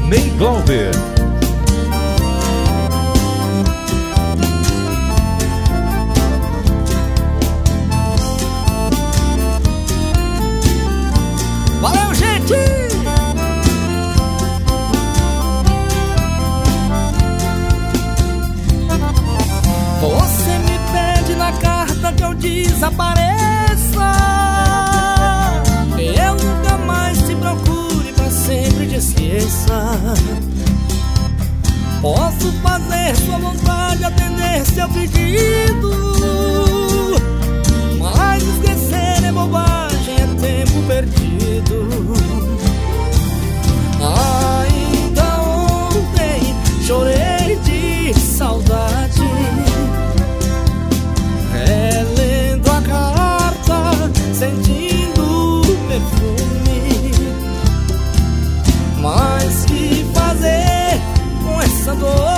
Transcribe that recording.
Ney Glauber. Valeu, gente! Você me pede na carta que eu desapareça, que eu nunca mais te procure, pra sempre te esqueça. Posso fazer sua vontade, atender seu pedido, mas esquecer é bobagem, é tempo perdido. Ainda ontem chorei de saudade, relendo a carta, sentindo o perfume. Mas que fazer com essa dor?